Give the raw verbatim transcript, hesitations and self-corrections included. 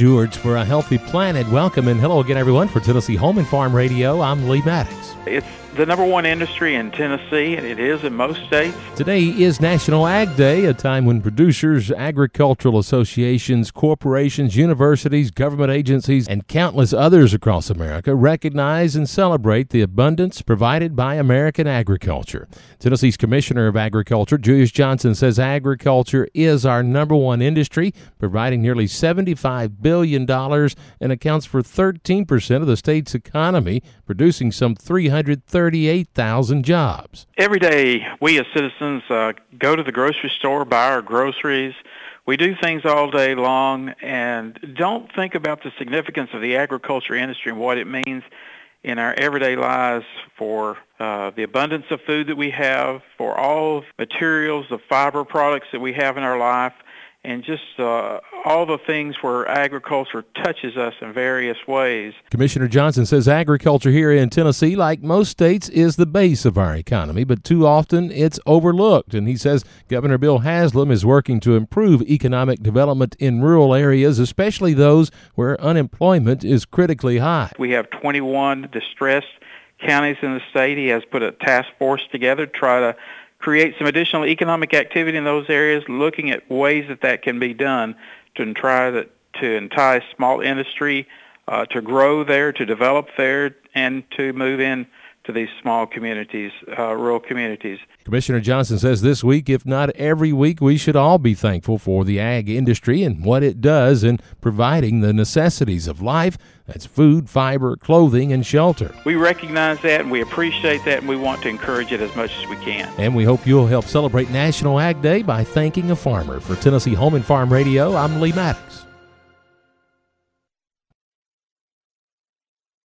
stewards for a healthy planet. Welcome and hello again, everyone, for Tennessee Home and Farm Radio. I'm Lee Maddox. It's the number one industry in Tennessee, and it is in most states. Today is National Ag Day, a time when producers, agricultural associations, corporations, universities, government agencies, and countless others across America recognize and celebrate the abundance provided by American agriculture. Tennessee's Commissioner of Agriculture, Julius Johnson, says agriculture is our number one industry, providing nearly seventy-five billion dollars and accounts for thirteen percent of the state's economy, producing some three hundred thirty-eight thousand jobs. Every day, we as citizens uh, go to the grocery store, buy our groceries. We do things all day long and don't think about the significance of the agriculture industry and what it means in our everyday lives for uh, the abundance of food that we have, for all materials, the fiber products that we have in our life, and just uh, all the things where agriculture touches us in various ways. Commissioner Johnson says agriculture here in Tennessee, like most states, is the base of our economy, but too often it's overlooked. And he says Governor Bill Haslam is working to improve economic development in rural areas, especially those where unemployment is critically high. We have twenty-one distressed counties in the state. He has put a task force together to try to create some additional economic activity in those areas, looking at ways that that can be done to try to, to entice small industry uh, to grow there, to develop there, and to move in to these small communities, uh, rural communities. Commissioner Johnson says this week, if not every week, we should all be thankful for the ag industry and what it does in providing the necessities of life. That's food, fiber, clothing, and shelter. We recognize that, and we appreciate that, and we want to encourage it as much as we can. And we hope you'll help celebrate National Ag Day by thanking a farmer. For Tennessee Home and Farm Radio, I'm Lee Maddox.